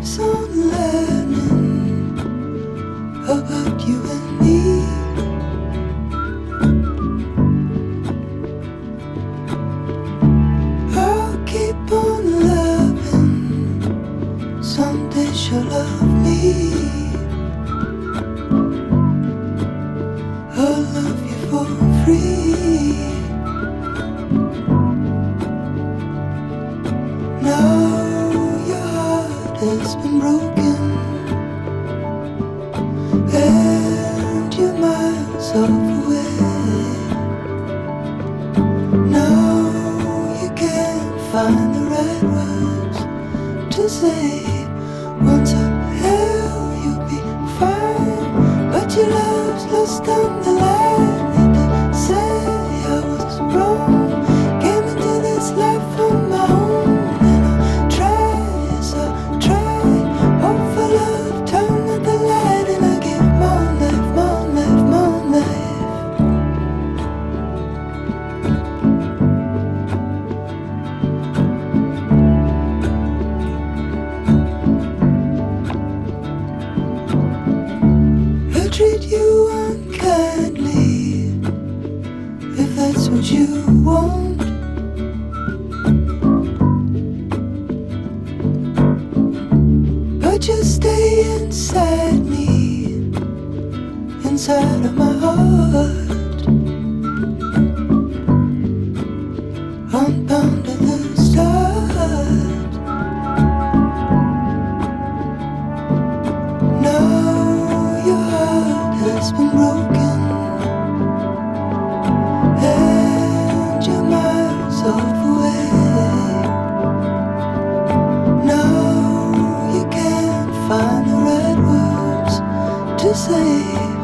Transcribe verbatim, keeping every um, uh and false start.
keeps on learning about you and me. I'll keep on loving, someday she'll love me. I'll love you for free. Now your heart has been broken and you're miles off away. Now you can't find the right words to say. Once a hell you'll be fine, but your love's lost on the line. Need to say I was wrong. Came into this life on my own, and I try, yes I try. Hope for love, turn at the light, and I give more life, more life, more life. I treat you unkindly, if that's what you want. But you stay inside me, inside of my heart, unbound at the start. Now your heart has been broken and you're miles off away. Now you can't find the right words to say.